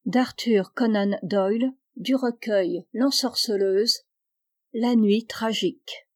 d'Arthur Conan Doyle, du recueil L'Ensorceleuse, La nuit tragique.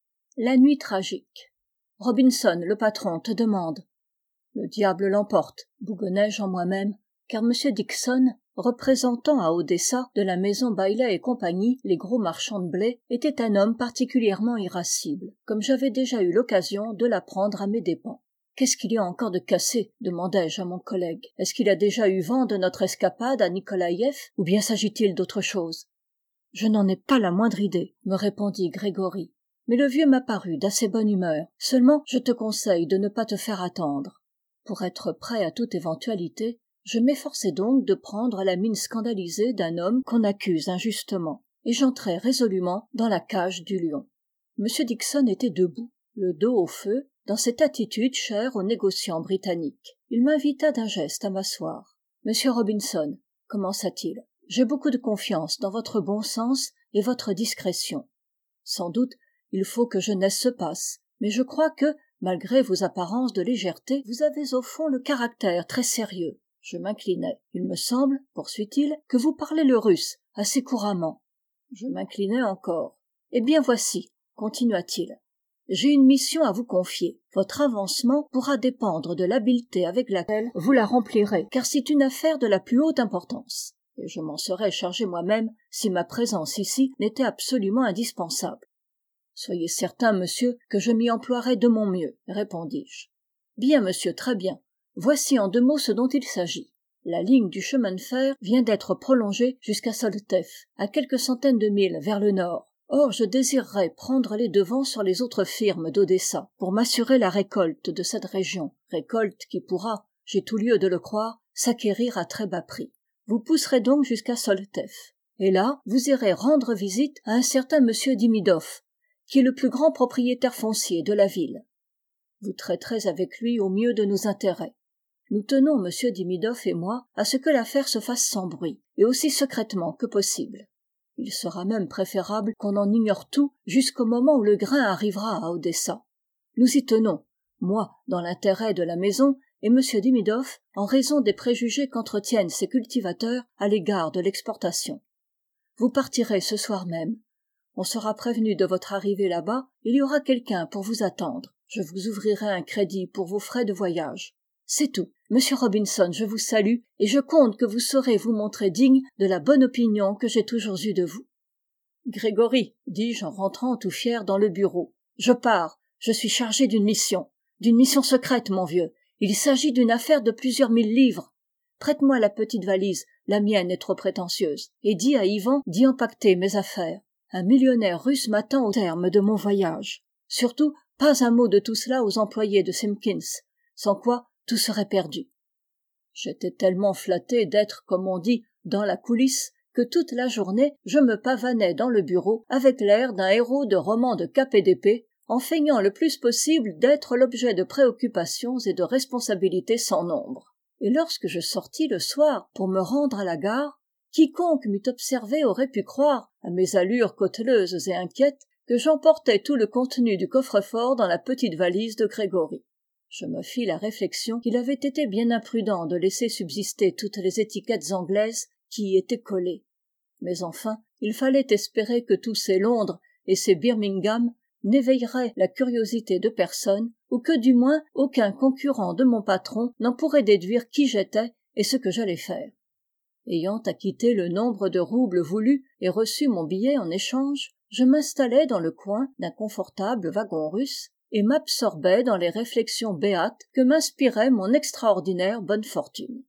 La nuit tragique. Robinson, le patron, te demande. Le diable l'emporte, bougonnai-je en moi-même, car M. Dixon, représentant à Odessa de la maison Bailey et compagnie les gros marchands de blé, était un homme particulièrement irascible, comme j'avais déjà eu l'occasion de l'apprendre à mes dépens. Qu'est-ce qu'il y a encore de cassé? Demandai-je à mon collègue. Est-ce qu'il a déjà eu vent de notre escapade à Nikolaïev, ou bien s'agit-il d'autre chose? Je n'en ai pas la moindre idée, me répondit Grégory. Mais le vieux m'apparut d'assez bonne humeur. Seulement, je te conseille de ne pas te faire attendre. Pour être prêt à toute éventualité, je m'efforçai donc de prendre la mine scandalisée d'un homme qu'on accuse injustement, et j'entrai résolument dans la cage du lion. M. Dixon était debout, le dos au feu, dans cette attitude chère aux négociants britanniques. Il m'invita d'un geste à m'asseoir. « Monsieur Robinson, » commença-t-il, « j'ai beaucoup de confiance dans votre bon sens et votre discrétion. Sans doute, il faut que jeunesse se passe, mais je crois que, malgré vos apparences de légèreté, vous avez au fond le caractère très sérieux. » Je m'inclinai. « Il me semble, poursuit-il, que vous parlez le russe assez couramment. » Je m'inclinai encore. « Eh bien voici, » continua-t-il. « J'ai une mission à vous confier. Votre avancement pourra dépendre de l'habileté avec laquelle vous la remplirez, car c'est une affaire de la plus haute importance. Et je m'en serais chargé moi-même si ma présence ici n'était absolument indispensable. »« Soyez certain, monsieur, que je m'y emploierai de mon mieux, » répondis-je. « Bien, monsieur, très bien. Voici en 2 mots ce dont il s'agit. La ligne du chemin de fer vient d'être prolongée jusqu'à Soltef, à quelques centaines de milles vers le nord. Or, je désirerais prendre les devants sur les autres firmes d'Odessa pour m'assurer la récolte de cette région, récolte qui pourra, j'ai tout lieu de le croire, s'acquérir à très bas prix. Vous pousserez donc jusqu'à Soltef. Et là, vous irez rendre visite à un certain monsieur Dimidov, qui est le plus grand propriétaire foncier de la ville. Vous traiterez avec lui au mieux de nos intérêts. Nous tenons, monsieur Dimidov et moi, à ce que l'affaire se fasse sans bruit, et aussi secrètement que possible. Il sera même préférable qu'on en ignore tout jusqu'au moment où le grain arrivera à Odessa. Nous y tenons, moi dans l'intérêt de la maison et M. Dimidov en raison des préjugés qu'entretiennent ses cultivateurs à l'égard de l'exportation. Vous partirez ce soir même. On sera prévenu de votre arrivée là-bas, il y aura quelqu'un pour vous attendre. Je vous ouvrirai un crédit pour vos frais de voyage. C'est tout. Monsieur Robinson, je vous salue et je compte que vous saurez vous montrer digne de la bonne opinion que j'ai toujours eue de vous. Grégory, dis-je en rentrant tout fier dans le bureau, je pars. Je suis chargé d'une mission secrète, mon vieux. Il s'agit d'une affaire de plusieurs 1000 livres. Prête-moi la petite valise, la mienne est trop prétentieuse, et dis à Yvan d'y empaqueter mes affaires. Un millionnaire russe m'attend au terme de mon voyage. Surtout, pas un mot de tout cela aux employés de Simpkins, sans quoi tout serait perdu. J'étais tellement flatté d'être, comme on dit, dans la coulisse, que toute la journée je me pavanais dans le bureau avec l'air d'un héros de roman de cap et d'épée, en feignant le plus possible d'être l'objet de préoccupations et de responsabilités sans nombre. Et lorsque je sortis le soir pour me rendre à la gare, quiconque m'eût observé aurait pu croire, à mes allures cauteleuses et inquiètes, que j'emportais tout le contenu du coffre-fort dans la petite valise de Grégory. Je me fis la réflexion qu'il avait été bien imprudent de laisser subsister toutes les étiquettes anglaises qui y étaient collées. Mais enfin, il fallait espérer que tous ces Londres et ces Birmingham n'éveilleraient la curiosité de personne, ou que du moins aucun concurrent de mon patron n'en pourrait déduire qui j'étais et ce que j'allais faire. Ayant acquitté le nombre de roubles voulus et reçu mon billet en échange, je m'installai dans le coin d'un confortable wagon russe et m'absorbais dans les réflexions béates que m'inspirait mon extraordinaire bonne fortune.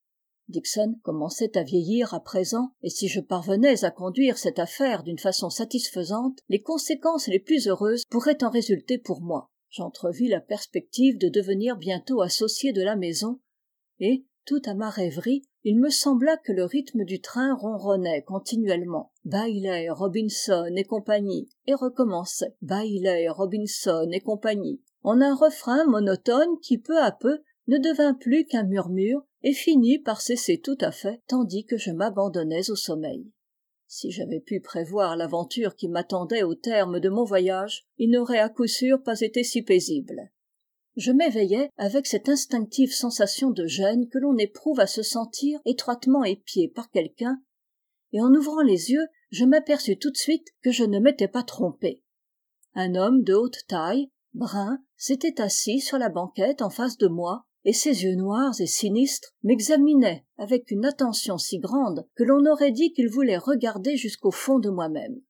Dixon commençait à vieillir à présent, et si je parvenais à conduire cette affaire d'une façon satisfaisante, les conséquences les plus heureuses pourraient en résulter pour moi. J'entrevis la perspective de devenir bientôt associé de la maison, et, tout à ma rêverie, il me sembla que le rythme du train ronronnait continuellement. Bailey, Robinson et compagnie, et recommençait. Bailey, Robinson et compagnie, en un refrain monotone qui peu à peu ne devint plus qu'un murmure et finit par cesser tout à fait, tandis que je m'abandonnais au sommeil. Si j'avais pu prévoir l'aventure qui m'attendait au terme de mon voyage, il n'aurait à coup sûr pas été si paisible. Je m'éveillai avec cette instinctive sensation de gêne que l'on éprouve à se sentir étroitement épié par quelqu'un, et en ouvrant les yeux, je m'aperçus tout de suite que je ne m'étais pas trompé. Un homme de haute taille, brun, s'était assis sur la banquette en face de moi, et ses yeux noirs et sinistres m'examinaient avec une attention si grande que l'on aurait dit qu'il voulait regarder jusqu'au fond de moi-même.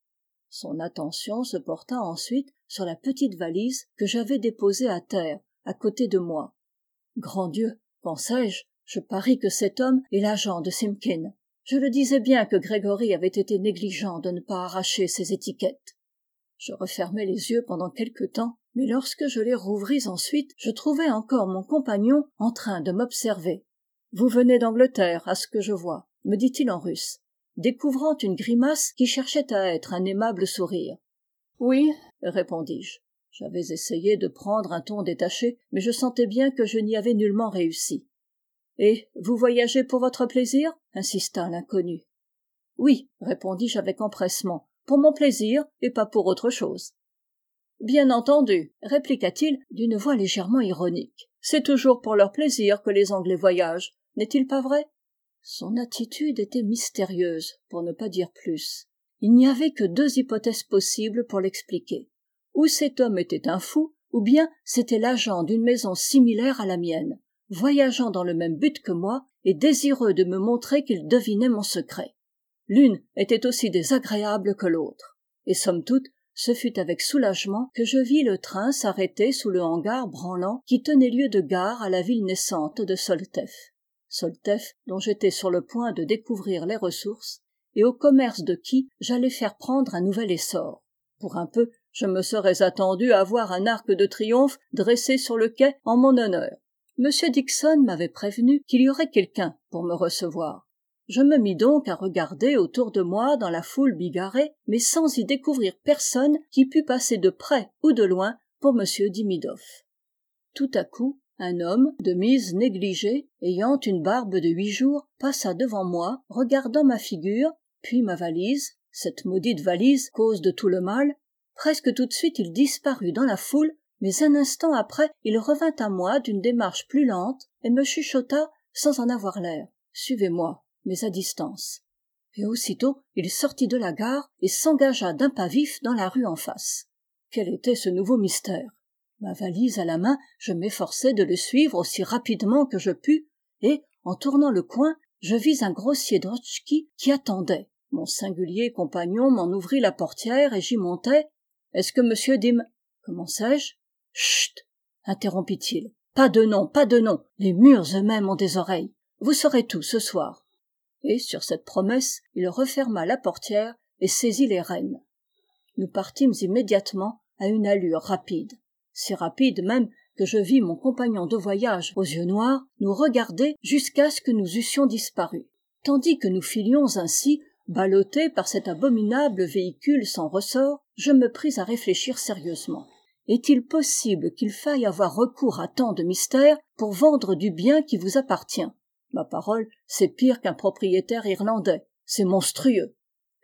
Son attention se porta ensuite sur la petite valise que j'avais déposée à terre, à côté de moi. Grand Dieu, pensai-je, je parie que cet homme est l'agent de Simpkin. Je le disais bien que Grégory avait été négligent de ne pas arracher ses étiquettes. Je refermai les yeux pendant quelque temps, mais lorsque je les rouvris ensuite, je trouvai encore mon compagnon en train de m'observer. « Vous venez d'Angleterre, à ce que je vois », me dit-il en russe, découvrant une grimace qui cherchait à être un aimable sourire. « Oui, » répondis-je. J'avais essayé de prendre un ton détaché, mais je sentais bien que je n'y avais nullement réussi. « Et vous voyagez pour votre plaisir » insista l'inconnu. « Oui, » répondis-je avec empressement, « pour mon plaisir et pas pour autre chose. »« Bien entendu, » répliqua-t-il d'une voix légèrement ironique. « C'est toujours pour leur plaisir que les Anglais voyagent, n'est-il pas vrai ?» Son attitude était mystérieuse, pour ne pas dire plus. Il n'y avait que deux hypothèses possibles pour l'expliquer. Ou cet homme était un fou, ou bien c'était l'agent d'une maison similaire à la mienne, voyageant dans le même but que moi et désireux de me montrer qu'il devinait mon secret. L'une était aussi désagréable que l'autre. Et somme toute, ce fut avec soulagement que je vis le train s'arrêter sous le hangar branlant qui tenait lieu de gare à la ville naissante de Soltef. Soltef, dont j'étais sur le point de découvrir les ressources, et au commerce de qui j'allais faire prendre un nouvel essor. Pour un peu, je me serais attendu à voir un arc de triomphe dressé sur le quai en mon honneur. M. Dixon m'avait prévenu qu'il y aurait quelqu'un pour me recevoir. Je me mis donc à regarder autour de moi dans la foule bigarrée, mais sans y découvrir personne qui pût passer de près ou de loin pour M. Dimidoff. Tout à coup, un homme, de mise négligée, ayant une barbe de 8 jours, passa devant moi, regardant ma figure, puis ma valise, cette maudite valise, cause de tout le mal. Presque tout de suite il disparut dans la foule, mais un instant après il revint à moi d'une démarche plus lente et me chuchota sans en avoir l'air. « Suivez-moi », mais à distance. Et aussitôt il sortit de la gare et s'engagea d'un pas vif dans la rue en face. Quel était ce nouveau mystère ? Ma valise à la main, je m'efforçai de le suivre aussi rapidement que je pus, et, en tournant le coin, je vis un grossier drotchki qui attendait. Mon singulier compagnon m'en ouvrit la portière et j'y montai. « Est-ce que monsieur Dim... » commençai-je. « Chut !» interrompit-il. « Pas de nom, pas de nom. Les murs eux-mêmes ont des oreilles. Vous saurez tout ce soir. » Et sur cette promesse, il referma la portière et saisit les rênes. Nous partîmes immédiatement à une allure rapide. Si rapide même que je vis mon compagnon de voyage aux yeux noirs nous regarder jusqu'à ce que nous eussions disparu. Tandis que nous filions ainsi, ballottés par cet abominable véhicule sans ressort, je me pris à réfléchir sérieusement. Est-il possible qu'il faille avoir recours à tant de mystères pour vendre du bien qui vous appartient ? Ma parole, c'est pire qu'un propriétaire irlandais. C'est monstrueux.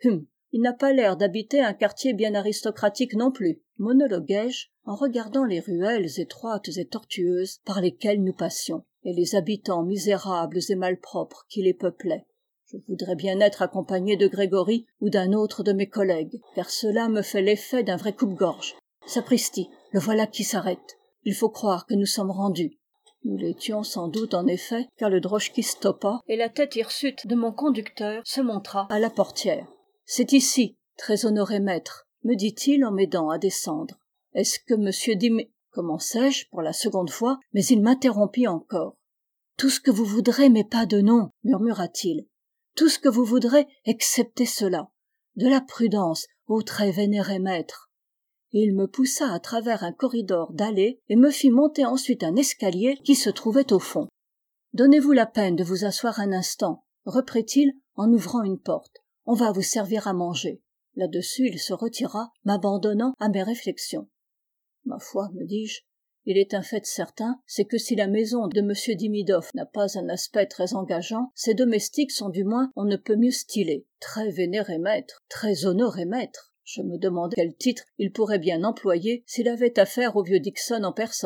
Il n'a pas l'air d'habiter un quartier bien aristocratique non plus, monologuai-je en regardant les ruelles étroites et tortueuses par lesquelles nous passions, et les habitants misérables et malpropres qui les peuplaient. Je voudrais bien être accompagné de Grégory ou d'un autre de mes collègues, car cela me fait l'effet d'un vrai coupe-gorge. Sapristi, le voilà qui s'arrête. Il faut croire que nous sommes rendus. Nous l'étions sans doute en effet, car le drochki stoppa et la tête hirsute de mon conducteur se montra à la portière. « C'est ici, très honoré maître, » me dit-il en m'aidant à descendre. « Est-ce que monsieur commençai-je pour la seconde fois, mais il m'interrompit encore. « Tout ce que vous voudrez, mais pas de nom, » murmura-t-il. « Tout ce que vous voudrez, excepté cela. De la prudence, ô très vénéré maître. » Et il me poussa à travers un corridor dallé et me fit monter ensuite un escalier qui se trouvait au fond. « Donnez-vous la peine de vous asseoir un instant, » reprit-il en ouvrant une porte. « On va vous servir à manger. » Là-dessus il se retira, m'abandonnant à mes réflexions. Ma foi, me dis-je, il est un fait certain, c'est que si la maison de M. Dimidoff n'a pas un aspect très engageant, ses domestiques sont du moins on ne peut mieux stylés. Très vénéré maître, très honoré maître. Je me demandais quel titre il pourrait bien employer s'il avait affaire au vieux Dixon en personne.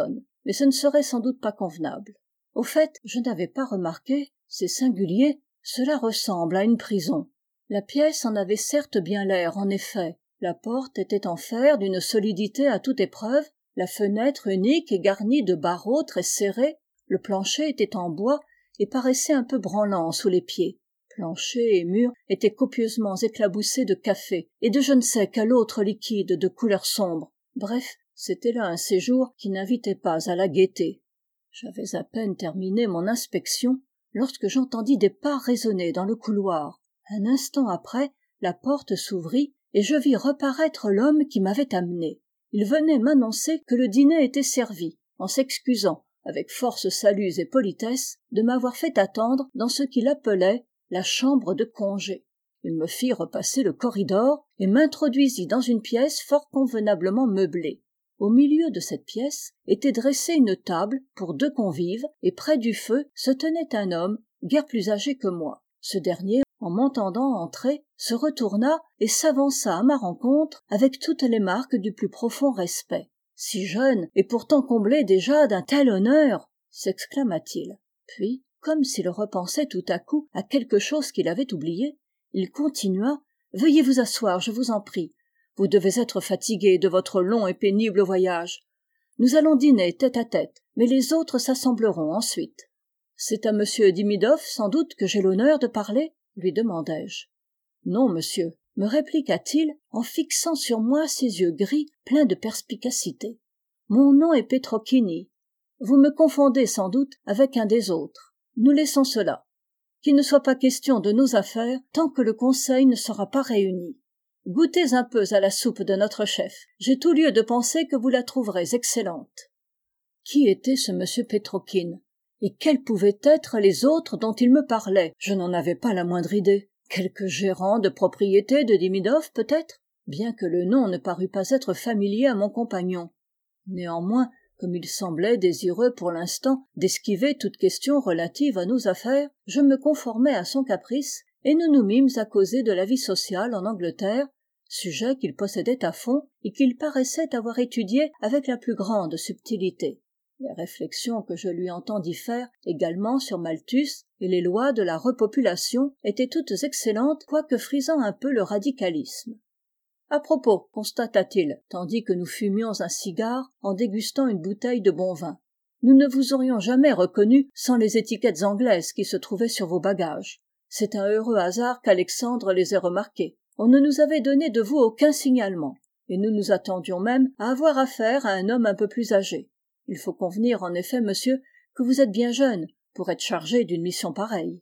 mais ce ne serait sans doute pas convenable. Au fait, je n'avais pas remarqué, c'est singulier, cela ressemble à une prison. La pièce en avait certes bien l'air, en effet. La porte était en fer d'une solidité à toute épreuve, la fenêtre unique et garnie de barreaux très serrés, le plancher était en bois et paraissait un peu branlant sous les pieds. Plancher et murs étaient copieusement éclaboussés de café et de je ne sais quel autre liquide de couleur sombre. Bref, c'était là un séjour qui n'invitait pas à la gaieté. J'avais à peine terminé mon inspection lorsque j'entendis des pas résonner dans le couloir. Un instant après, la porte s'ouvrit et je vis reparaître l'homme qui m'avait amené. Il venait m'annoncer que le dîner était servi, en s'excusant, avec force saluts et politesse, de m'avoir fait attendre dans ce qu'il appelait la chambre de congé. Il me fit repasser le corridor et m'introduisit dans une pièce fort convenablement meublée. Au milieu de cette pièce était dressée une table pour 2 convives et près du feu se tenait un homme guère plus âgé que moi. Ce dernier, en m'entendant entrer, se retourna et s'avança à ma rencontre avec toutes les marques du plus profond respect. « Si jeune et pourtant comblé déjà d'un tel honneur !» s'exclama-t-il. Puis, comme s'il repensait tout à coup à quelque chose qu'il avait oublié, il continua « Veuillez vous asseoir, je vous en prie. Vous devez être fatigué de votre long et pénible voyage. Nous allons dîner tête à tête, mais les autres s'assembleront ensuite. »« C'est à monsieur Dimidov, sans doute, que j'ai l'honneur de parler ?» lui demandai-je. « Non, monsieur, » me répliqua-t-il en fixant sur moi ses yeux gris pleins de perspicacité. « Mon nom est Petrocchini. Vous me confondez sans doute avec un des autres. Nous laissons cela. Qu'il ne soit pas question de nos affaires tant que le conseil ne sera pas réuni. Goûtez un peu à la soupe de notre chef. J'ai tout lieu de penser que vous la trouverez excellente. » Qui était ce monsieur Petrokhin? Et quels pouvaient être les autres dont il me parlait? Je n'en avais pas la moindre idée. Quelque gérant de propriété de Dimidov, peut-être? Bien que le nom ne parût pas être familier à mon compagnon. Néanmoins, comme il semblait désireux pour l'instant d'esquiver toute question relative à nos affaires, je me conformai à son caprice et nous nous mîmes à causer de la vie sociale en Angleterre, sujet qu'il possédait à fond et qu'il paraissait avoir étudié avec la plus grande subtilité. Les réflexions que je lui entendis faire également sur Malthus et les lois de la repopulation étaient toutes excellentes, quoique frisant un peu le radicalisme. À propos, constata-t-il, tandis que nous fumions un cigare en dégustant une bouteille de bon vin, nous ne vous aurions jamais reconnu sans les étiquettes anglaises qui se trouvaient sur vos bagages. C'est un heureux hasard qu'Alexandre les ait remarquées. On ne nous avait donné de vous aucun signalement, et nous nous attendions même à avoir affaire à un homme un peu plus âgé. Il faut convenir, en effet, monsieur, que vous êtes bien jeune pour être chargé d'une mission pareille.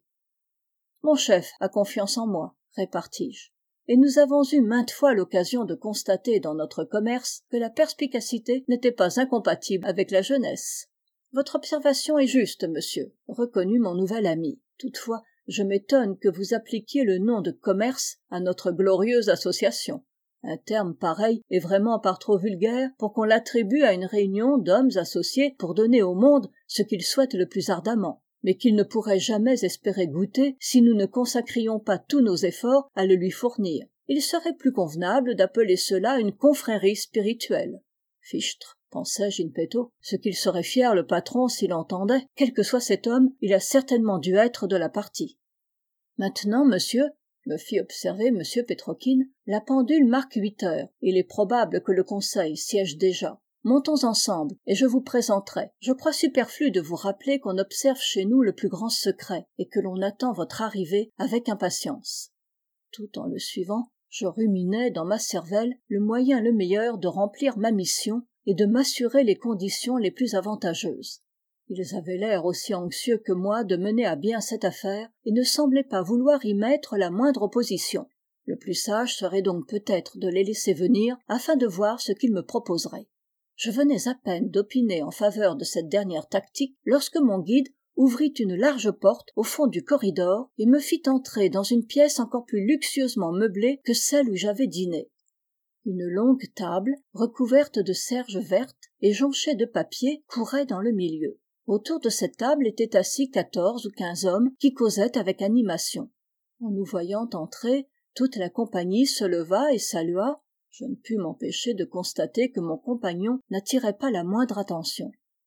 Mon chef a confiance en moi, répartis-je, et nous avons eu maintes fois l'occasion de constater dans notre commerce que la perspicacité n'était pas incompatible avec la jeunesse. Votre observation est juste, monsieur, reconnut mon nouvel ami. Toutefois, je m'étonne que vous appliquiez le nom de commerce à notre glorieuse association. Un terme pareil est vraiment par trop vulgaire pour qu'on l'attribue à une réunion d'hommes associés pour donner au monde ce qu'ils souhaitent le plus ardemment, mais qu'ils ne pourraient jamais espérer goûter si nous ne consacrions pas tous nos efforts à le lui fournir. Il serait plus convenable d'appeler cela une confrérie spirituelle. Fichtre, pensai-je in petto, ce qu'il serait fier le patron s'il entendait. Quel que soit cet homme, il a certainement dû être de la partie. Maintenant, monsieur, me fit observer M. Petrokhin, la pendule marque 8 heures. Il est probable que le conseil siège déjà. Montons ensemble, et je vous présenterai. Je crois superflu de vous rappeler qu'on observe chez nous le plus grand secret, et que l'on attend votre arrivée avec impatience. Tout en le suivant, je ruminais dans ma cervelle le moyen le meilleur de remplir ma mission et de m'assurer les conditions les plus avantageuses. Ils avaient l'air aussi anxieux que moi de mener à bien cette affaire et ne semblaient pas vouloir y mettre la moindre opposition. Le plus sage serait donc peut-être de les laisser venir afin de voir ce qu'ils me proposeraient. Je venais à peine d'opiner en faveur de cette dernière tactique lorsque mon guide ouvrit une large porte au fond du corridor et me fit entrer dans une pièce encore plus luxueusement meublée que celle où j'avais dîné. Une longue table, recouverte de serge verte et jonchée de papier, courait dans le milieu. Autour de cette table étaient assis 14 ou 15 hommes qui causaient avec animation. En nous voyant entrer, toute la compagnie se leva et salua. Je ne pus m'empêcher de constater que mon compagnon n'attirait pas la moindre attention.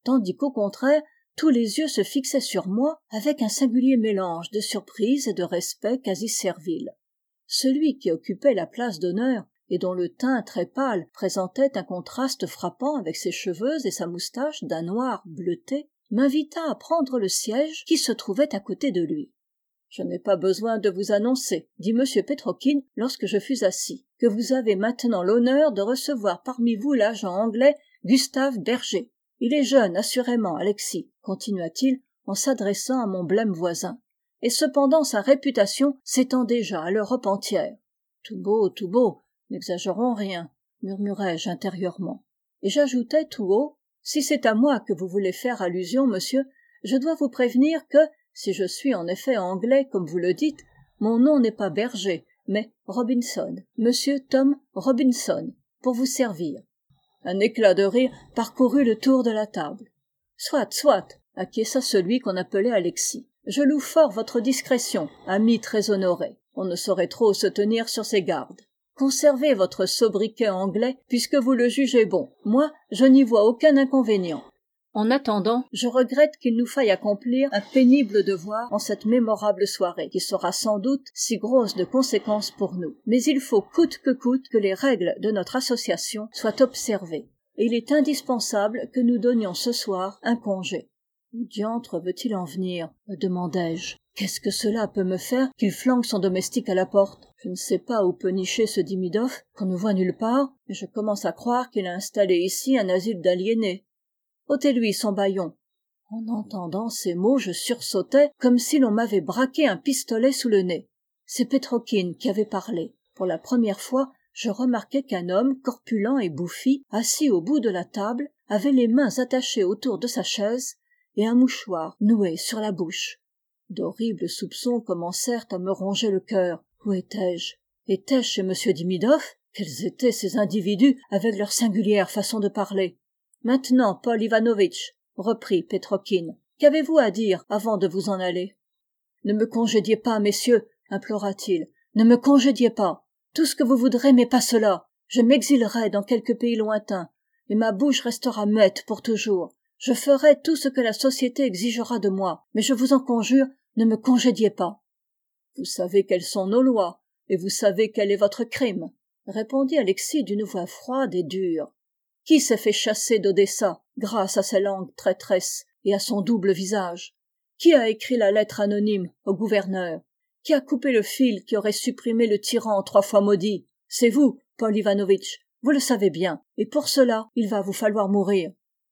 tandis qu'au contraire tous les yeux se fixaient sur moi avec un singulier mélange de surprise et de respect quasi servile. Celui qui occupait la place d'honneur et dont le teint très pâle présentait un contraste frappant avec ses cheveux et sa moustache d'un noir bleuté, m'invita à prendre le siège qui se trouvait à côté de lui. « Je n'ai pas besoin de vous annoncer, dit M. Petrokhin lorsque je fus assis, que vous avez maintenant l'honneur de recevoir parmi vous l'agent anglais Gustave Berger. Il est jeune, assurément, Alexis, continua-t-il en s'adressant à mon blême voisin, et cependant sa réputation s'étend déjà à l'Europe entière. » Tout beau, n'exagérons rien, murmurai-je intérieurement. Et j'ajoutai tout haut, si c'est à moi que vous voulez faire allusion, monsieur, je dois vous prévenir que, si je suis en effet anglais comme vous le dites, mon nom n'est pas Berger, mais Robinson, monsieur Tom Robinson, pour vous servir. Un éclat de rire parcourut le tour de la table. Soit, acquiesça celui qu'on appelait Alexis. Je loue fort votre discrétion, ami très honoré. On ne saurait trop se tenir sur ses gardes. Conservez votre sobriquet anglais puisque vous le jugez bon. Moi, je n'y vois aucun inconvénient. En attendant, je regrette qu'il nous faille accomplir un pénible devoir en cette mémorable soirée, qui sera sans doute si grosse de conséquences pour nous. Mais il faut coûte que les règles de notre association soient observées, et il est indispensable que nous donnions ce soir un congé. Où diantre veut-il en venir, me demandai-je. Qu'est-ce que cela peut me faire qu'il flanque son domestique à la porte? Je ne sais pas où peut nicher ce Dimidov, qu'on ne voit nulle part, et je commence à croire qu'il a installé ici un asile d'aliénés. Ôtez-lui son bâillon. En entendant ces mots, je sursautai comme si l'on m'avait braqué un pistolet sous le nez. C'est Petrokhin qui avait parlé. Pour la première fois, je remarquai qu'un homme corpulent et bouffi, assis au bout de la table, avait les mains attachées autour de sa chaise et un mouchoir noué sur la bouche. D'horribles soupçons commencèrent à me ronger le cœur. Où étais-je? Étais-je chez M. Dimidov? Quels étaient ces individus avec leur singulière façon de parler? Maintenant, Paul Ivanovitch, reprit Petrokhin, qu'avez-vous à dire avant de vous en aller? Ne me congédiez pas, messieurs, implora-t-il, ne me congédiez pas. Tout ce que vous voudrez, mais pas cela. Je m'exilerai dans quelque pays lointain, et ma bouche restera muette pour toujours. Je ferai tout ce que la société exigera de moi, mais je vous en conjure, ne me congédiez pas. Vous savez quelles sont nos lois, et vous savez quel est votre crime, répondit Alexis d'une voix froide et dure. Qui s'est fait chasser d'Odessa grâce à ses langues traîtresses et à son double visage? Qui a écrit la lettre anonyme au gouverneur? Qui a coupé le fil qui aurait supprimé le tyran 3 fois maudit? C'est vous, Paul Ivanovitch, vous le savez bien, et pour cela il va vous falloir mourir.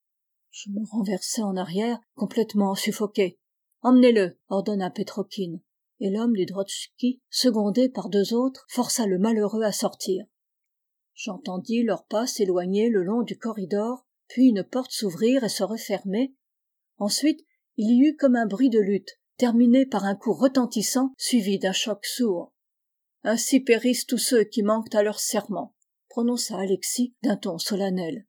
Je me renversai en arrière, complètement suffoqué. Emmenez-le, ordonna Petrokhin, et l'homme du Drotchki, secondé par 2 autres, força le malheureux à sortir. J'entendis leurs pas s'éloigner le long du corridor, puis une porte s'ouvrir et se refermer. Ensuite, il y eut comme un bruit de lutte, terminé par un coup retentissant, suivi d'un choc sourd. « Ainsi périssent tous ceux qui manquent à leur serment », prononça Alexis d'un ton solennel.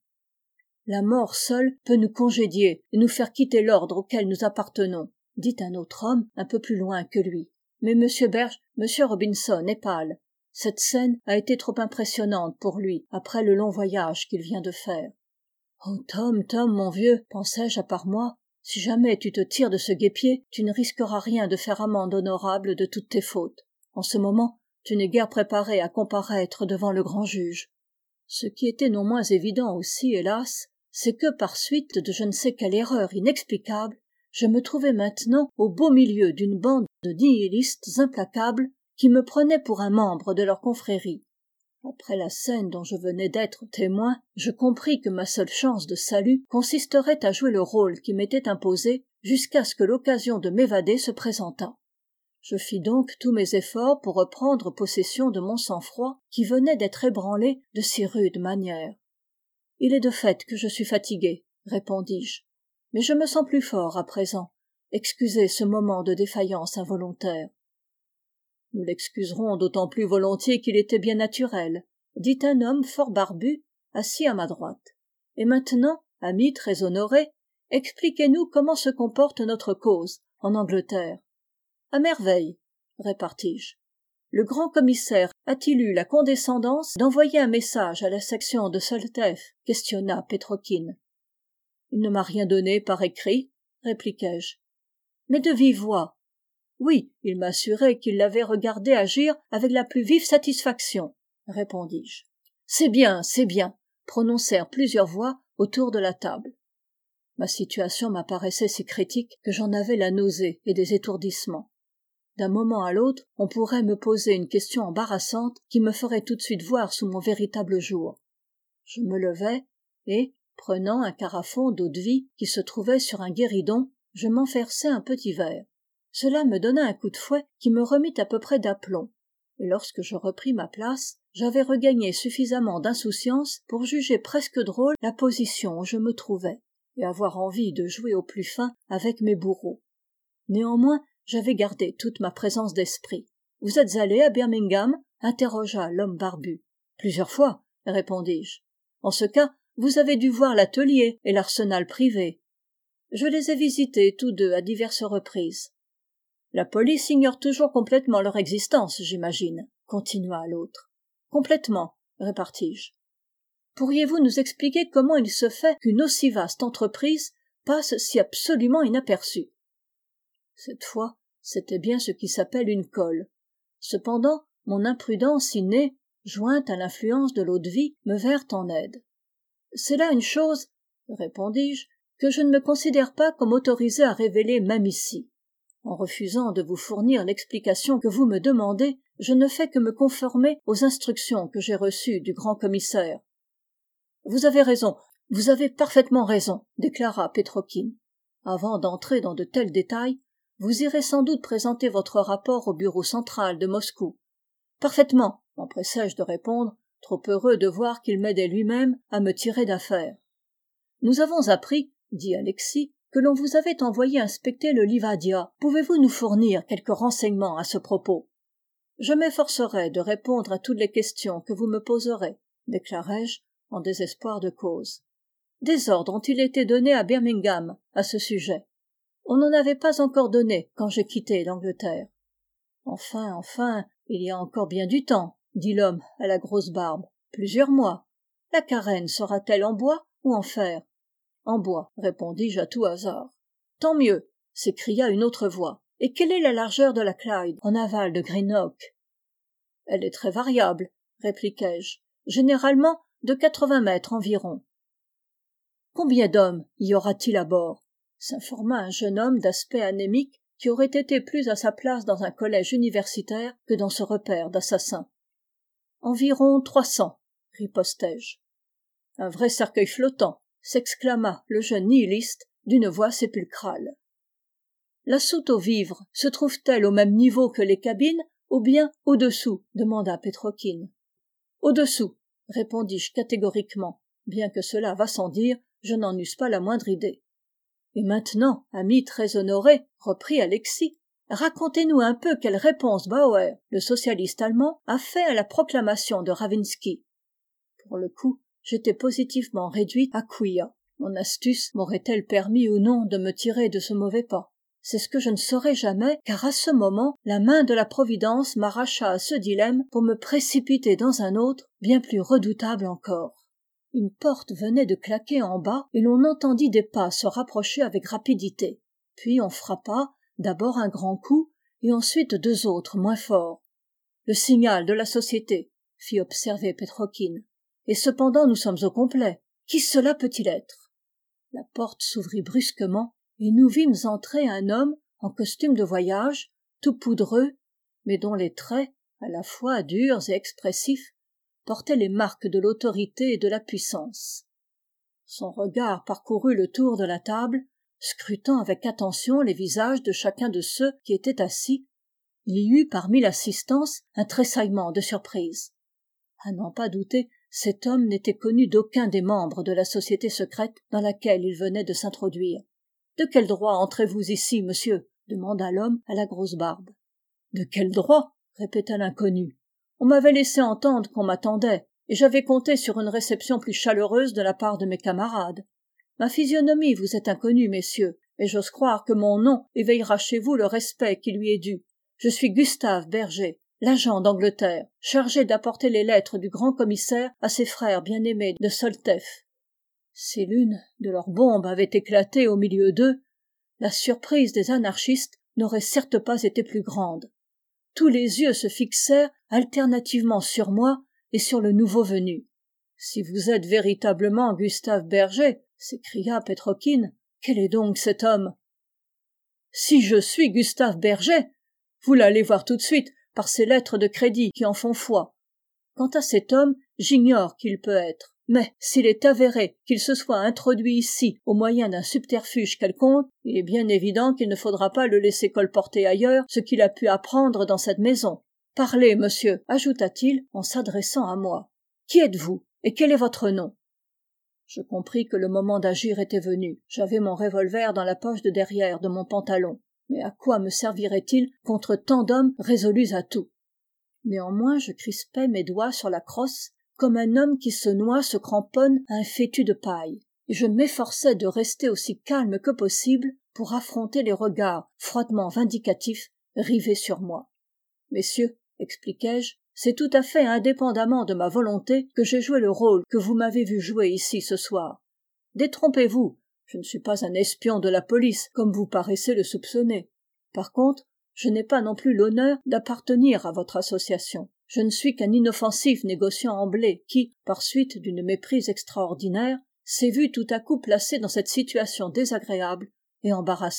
« La mort seule peut nous congédier et nous faire quitter l'ordre auquel nous appartenons, » dit un autre homme un peu plus loin que lui. « Mais monsieur Berge, monsieur Robinson est pâle. Cette scène a été trop impressionnante pour lui après le long voyage qu'il vient de faire. « Oh Tom, mon vieux, pensai-je à part moi, si jamais tu te tires de ce guêpier, tu ne risqueras rien de faire amende honorable de toutes tes fautes. En ce moment, tu n'es guère préparé à comparaître devant le grand juge. » Ce qui était non moins évident aussi, hélas, c'est que par suite de je ne sais quelle erreur inexplicable, je me trouvais maintenant au beau milieu d'une bande de nihilistes implacables qui me prenaient pour un membre de leur confrérie. Après la scène dont je venais d'être témoin, je compris que ma seule chance de salut consisterait à jouer le rôle qui m'était imposé jusqu'à ce que l'occasion de m'évader se présentât. Je fis donc tous mes efforts pour reprendre possession de mon sang-froid qui venait d'être ébranlé de si rude manière. « Il est de fait que je suis fatigué, » répondis-je, « mais je me sens plus fort à présent. Excusez ce moment de défaillance involontaire. » « Nous l'excuserons d'autant plus volontiers qu'il était bien naturel, » dit un homme fort barbu, assis à ma droite. « Et maintenant, ami très honoré, expliquez-nous comment se comporte notre cause en Angleterre. »« À merveille, » répartis-je. « Le grand commissaire a-t-il eu la condescendance d'envoyer un message à la section de Soltef ?» questionna Petrokhin. « Il ne m'a rien donné par écrit, répliquai-je. Mais de vive voix. Oui, il m'assurait qu'il l'avait regardé agir avec la plus vive satisfaction, répondis-je. C'est bien, prononcèrent plusieurs voix autour de la table. Ma situation m'apparaissait si critique que j'en avais la nausée et des étourdissements. D'un moment à l'autre, on pourrait me poser une question embarrassante qui me ferait tout de suite voir sous mon véritable jour. Je me levai et, prenant un carafon d'eau-de-vie qui se trouvait sur un guéridon, je m'en versai un petit verre. Cela me donna un coup de fouet qui me remit à peu près d'aplomb, et lorsque je repris ma place, j'avais regagné suffisamment d'insouciance pour juger presque drôle la position où je me trouvais, et avoir envie de jouer au plus fin avec mes bourreaux. Néanmoins, j'avais gardé toute ma présence d'esprit. « Vous êtes allé à Birmingham ?» interrogea l'homme barbu. « Plusieurs fois, » répondis-je. « En ce cas, vous avez dû voir l'atelier et l'arsenal privé. »« Je les ai visités tous deux à diverses reprises. »« La police ignore toujours complètement leur existence, j'imagine, » continua l'autre. « Complètement, » répartis-je. « Pourriez-vous nous expliquer comment il se fait qu'une aussi vaste entreprise passe si absolument inaperçue ?» Cette fois, c'était bien ce qui s'appelle une colle. Cependant, mon imprudence innée, jointe à l'influence de l'eau-de-vie, me vint en aide. « C'est là une chose, » répondis-je, « que je ne me considère pas comme autorisé à révéler même ici. En refusant de vous fournir l'explication que vous me demandez, je ne fais que me conformer aux instructions que j'ai reçues du grand commissaire. »« Vous avez raison, vous avez parfaitement raison, » déclara Petrokin. « Avant d'entrer dans de tels détails, vous irez sans doute présenter votre rapport au bureau central de Moscou. »« Parfaitement, » m'empressai-je de répondre, trop heureux de voir qu'il m'aidait lui-même à me tirer d'affaire. « Nous avons appris, » dit Alexis, « que l'on vous avait envoyé inspecter le Livadia. Pouvez-vous nous fournir quelques renseignements à ce propos ?»« Je m'efforcerai de répondre à toutes les questions que vous me poserez, » déclarai-je, en désespoir de cause. « Des ordres ont-ils été donnés à Birmingham à ce sujet ? » On n'en avait pas encore donné quand j'ai quitté l'Angleterre. « Enfin, il y a encore bien du temps, » dit l'homme à la grosse barbe. « Plusieurs mois. La carène sera-t-elle en bois ou en fer ?»« En bois, » répondis-je à tout hasard. « Tant mieux, » s'écria une autre voix. « Et quelle est la largeur de la Clyde en aval de Greenock ?»« Elle est très variable, » répliquai-je. « Généralement de 80 mètres environ. »« Combien d'hommes y aura-t-il à bord ?» s'informa un jeune homme d'aspect anémique qui aurait été plus à sa place dans un collège universitaire que dans ce repaire d'assassins. « Environ 300, » ripostai-je. « Un vrai cercueil flottant !» s'exclama le jeune nihiliste d'une voix sépulcrale. « La soute aux vivres se trouve-t-elle au même niveau que les cabines ou bien au-dessous ?» demanda Petrokin. « Au-dessous, » répondis-je catégoriquement, bien que cela va sans dire, je n'en eusse pas la moindre idée. « Et maintenant, ami très honoré, » reprit Alexis, « racontez-nous un peu quelle réponse Bauer, le socialiste allemand, a fait à la proclamation de Ravinsky. » Pour le coup, j'étais positivement réduit à quia. Mon astuce m'aurait-elle permis ou non de me tirer de ce mauvais pas ? C'est ce que je ne saurais jamais, car à ce moment, la main de la Providence m'arracha à ce dilemme pour me précipiter dans un autre, bien plus redoutable encore. Une porte venait de claquer en bas et l'on entendit des pas se rapprocher avec rapidité. Puis on frappa, d'abord un grand coup et ensuite deux autres moins forts. « Le signal de la société » fit observer Petrokin. « Et cependant nous sommes au complet. Qui cela peut-il être ?» La porte s'ouvrit brusquement et nous vîmes entrer un homme en costume de voyage, tout poudreux, mais dont les traits, à la fois durs et expressifs, portait les marques de l'autorité et de la puissance. Son regard parcourut le tour de la table, scrutant avec attention les visages de chacun de ceux qui étaient assis. Il y eut parmi l'assistance un tressaillement de surprise. À n'en pas douter, cet homme n'était connu d'aucun des membres de la société secrète dans laquelle il venait de s'introduire. « De quel droit entrez-vous ici, monsieur ?» demanda l'homme à la grosse barbe. « De quel droit ?» répéta l'inconnu. On m'avait laissé entendre qu'on m'attendait, et j'avais compté sur une réception plus chaleureuse de la part de mes camarades. Ma physionomie vous est inconnue, messieurs, et j'ose croire que mon nom éveillera chez vous le respect qui lui est dû. Je suis Gustave Berger, l'agent d'Angleterre, chargé d'apporter les lettres du grand commissaire à ses frères bien-aimés de Soltef. » Si l'une de leurs bombes avait éclaté au milieu d'eux, la surprise des anarchistes n'aurait certes pas été plus grande. Tous les yeux se fixèrent alternativement sur moi et sur le nouveau venu. « Si vous êtes véritablement Gustave Berger, s'écria Petrokhin, quel est donc cet homme ?»« Si je suis Gustave Berger, vous l'allez voir tout de suite par ces lettres de crédit qui en font foi. Quant à cet homme, j'ignore qui il peut être. Mais s'il est avéré qu'il se soit introduit ici au moyen d'un subterfuge quelconque, il est bien évident qu'il ne faudra pas le laisser colporter ailleurs ce qu'il a pu apprendre dans cette maison. Parlez, monsieur, ajouta-t-il en s'adressant à moi. Qui êtes-vous et quel est votre nom ? Je compris que le moment d'agir était venu. J'avais mon revolver dans la poche de derrière de mon pantalon. Mais à quoi me servirait-il contre tant d'hommes résolus à tout ? Néanmoins, je crispais mes doigts sur la crosse comme un homme qui se noie se cramponne à un fétu de paille, et je m'efforçais de rester aussi calme que possible pour affronter les regards froidement vindicatifs rivés sur moi. « Messieurs, expliquai-je, c'est tout à fait indépendamment de ma volonté que j'ai joué le rôle que vous m'avez vu jouer ici ce soir. Détrompez-vous, je ne suis pas un espion de la police comme vous paraissez le soupçonner. Par contre, je n'ai pas non plus l'honneur d'appartenir à votre association. Je ne suis qu'un inoffensif négociant en blé qui, par suite d'une méprise extraordinaire, s'est vu tout à coup placé dans cette situation désagréable et embarrassante. »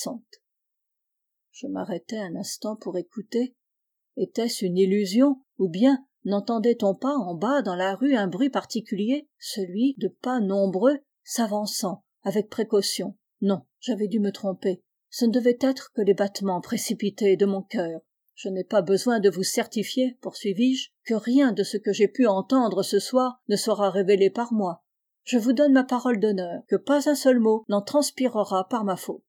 Je m'arrêtai un instant pour écouter. Était-ce une illusion, ou bien n'entendait-on pas en bas dans la rue un bruit particulier, celui de pas nombreux s'avançant avec précaution ? Non, j'avais dû me tromper. Ce ne devait être que les battements précipités de mon cœur. Je n'ai pas besoin de vous certifier, poursuivis-je, que rien de ce que j'ai pu entendre ce soir ne sera révélé par moi. Je vous donne ma parole d'honneur que pas un seul mot n'en transpirera par ma faute.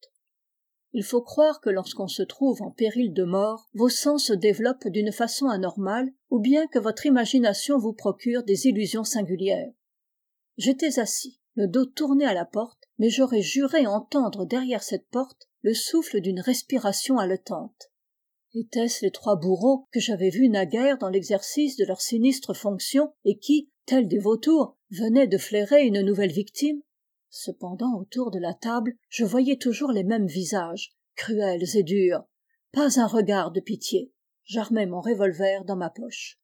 Il faut croire que lorsqu'on se trouve en péril de mort, vos sens se développent d'une façon anormale, ou bien que votre imagination vous procure des illusions singulières. J'étais assis, le dos tourné à la porte, mais j'aurais juré entendre derrière cette porte le souffle d'une respiration haletante. Étaient-ce les 3 bourreaux que j'avais vus naguère dans l'exercice de leurs sinistres fonctions et qui, tels des vautours, venaient de flairer une nouvelle victime ? Cependant, autour de la table, je voyais toujours les mêmes visages, cruels et durs. Pas un regard de pitié. J'armai mon revolver dans ma poche.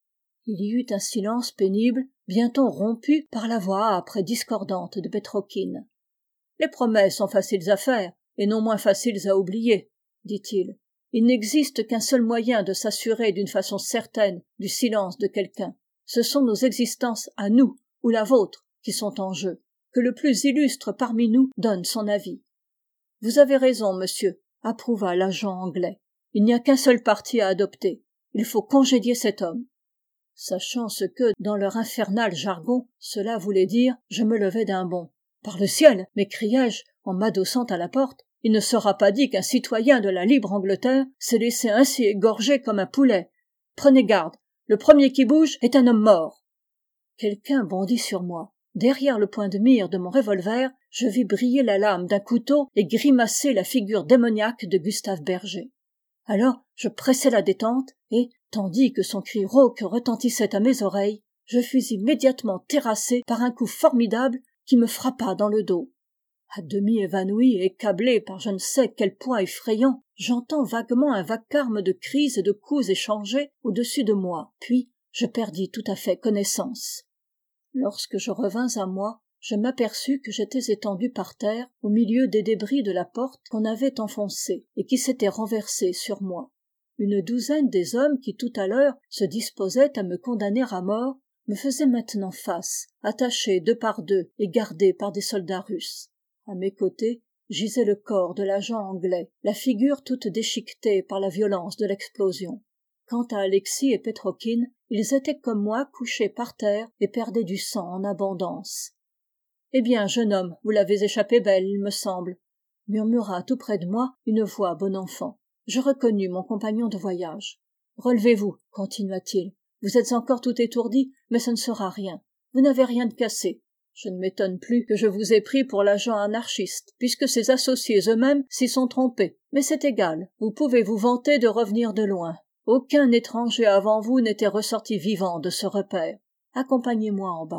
Il y eut un silence pénible, bientôt rompu par la voix âpre et discordante de Petrokhin. « Les promesses sont faciles à faire, et non moins faciles à oublier, » dit-il. « Il n'existe qu'un seul moyen de s'assurer d'une façon certaine du silence de quelqu'un. Ce sont nos existences à nous, ou la vôtre, qui sont en jeu. Que le plus illustre parmi nous donne son avis. »« Vous avez raison, monsieur, » approuva l'agent anglais. « Il n'y a qu'un seul parti à adopter. Il faut congédier cet homme. » Sachant ce que, dans leur infernal jargon, cela voulait dire, je me levai d'un bond. « Par le ciel !» m'écriai-je en m'adossant à la porte. « Il ne sera pas dit qu'un citoyen de la libre Angleterre s'est laissé ainsi égorger comme un poulet. Prenez garde, le premier qui bouge est un homme mort. » Quelqu'un bondit sur moi. Derrière le point de mire de mon revolver, je vis briller la lame d'un couteau et grimacer la figure démoniaque de Gustave Berger. Alors, je pressai la détente et, tandis que son cri rauque retentissait à mes oreilles, je fus immédiatement terrassé par un coup formidable qui me frappa dans le dos. À demi évanoui et câblé par je ne sais quel poids effrayant, j'entends vaguement un vacarme de cris et de coups échangés au-dessus de moi, puis je perdis tout à fait connaissance. Lorsque je revins à moi, je m'aperçus que j'étais étendu par terre au milieu des débris de la porte qu'on avait enfoncée et qui s'était renversée sur moi. Une douzaine des hommes qui tout à l'heure se disposaient à me condamner à mort me faisaient maintenant face, attachés 2 par 2 et gardés par des soldats russes. À mes côtés gisait le corps de l'agent anglais, la figure toute déchiquetée par la violence de l'explosion. Quant à Alexis et Petrokhin, ils étaient comme moi couchés par terre et perdaient du sang en abondance. « Eh bien, jeune homme, vous l'avez échappé belle, il me semble, » murmura tout près de moi une voix bon enfant. Je reconnus mon compagnon de voyage. « Relevez-vous, » continua-t-il. « Vous êtes encore tout étourdi, mais ce ne sera rien. Vous n'avez rien de cassé. Je ne m'étonne plus que je vous ai pris pour l'agent anarchiste, puisque ses associés eux-mêmes s'y sont trompés. Mais c'est égal, vous pouvez vous vanter de revenir de loin. Aucun étranger avant vous n'était ressorti vivant de ce repaire. Accompagnez-moi en bas.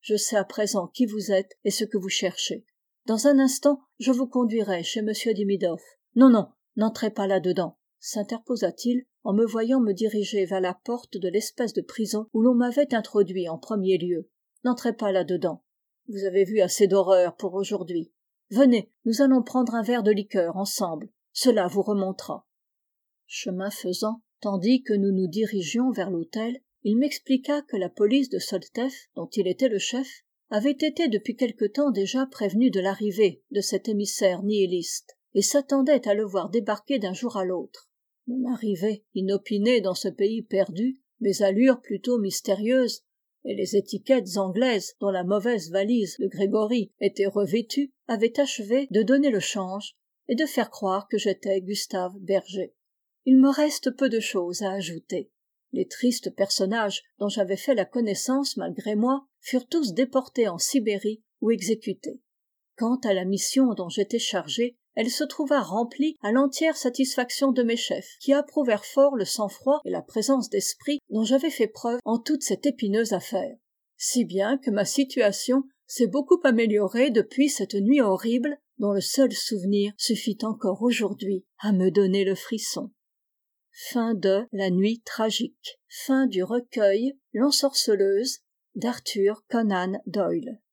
je sais à présent qui vous êtes et ce que vous cherchez. Dans un instant, je vous conduirai chez M. Dimidoff. Non, non, n'entrez pas là-dedans, s'interposa-t-il en me voyant me diriger vers la porte de l'espèce de prison où l'on m'avait introduit en premier lieu. N'entrez pas là-dedans. Vous avez vu assez d'horreur pour aujourd'hui. Venez, nous allons prendre un verre de liqueur ensemble. Cela vous remontera. Chemin faisant, tandis que nous nous dirigions vers l'hôtel, il m'expliqua que la police de Soltef, dont il était le chef, avait été depuis quelque temps déjà prévenue de l'arrivée de cet émissaire nihiliste et s'attendait à le voir débarquer d'un jour à l'autre. Mon arrivée inopinée dans ce pays perdu, mes allures plutôt mystérieuses, et les étiquettes anglaises dont la mauvaise valise de Grégory était revêtue avaient achevé de donner le change et de faire croire que j'étais Gustave Berger. Il me reste peu de choses à ajouter. Les tristes personnages dont j'avais fait la connaissance malgré moi furent tous déportés en Sibérie ou exécutés. Quant à la mission dont j'étais chargé, elle se trouva remplie à l'entière satisfaction de mes chefs, qui approuvèrent fort le sang-froid et la présence d'esprit dont j'avais fait preuve en toute cette épineuse affaire. Si bien que ma situation s'est beaucoup améliorée depuis cette nuit horrible, dont le seul souvenir suffit encore aujourd'hui à me donner le frisson. Fin de La nuit tragique. Fin du recueil L'ensorceleuse d'Arthur Conan Doyle.